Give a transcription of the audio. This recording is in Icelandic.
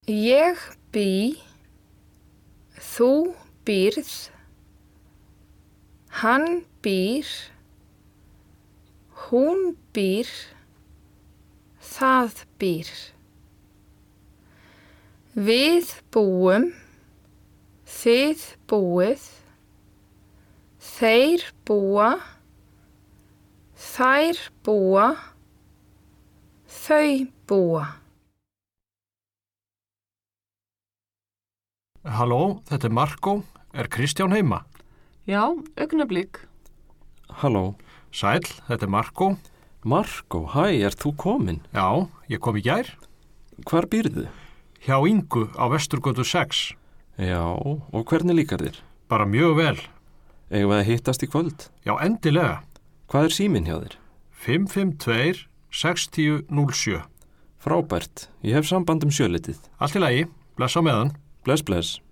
Ég bý, þú býrð, hann býr, hún býr, það býr. Við búum, þið búið, þeir búa, þær búa, þau búa. Halló, þetta Marko. Kristján heima? Já, augnablik. Halló. Sæll, þetta Marko. Marko, hæ, þú komin? Já, ég kom í gær. Hvar býrðu? Hjá Ingu á Vesturgötu 6. Já, og hvernig líkar þér? Bara mjög vel. Eigum við að hittast í kvöld? Já, endilega. Hvað síminn hjá þér? 552 6007. Frábært, ég hef samband sjölitið. Allt í lagi, bless á meðan. Bless, bless.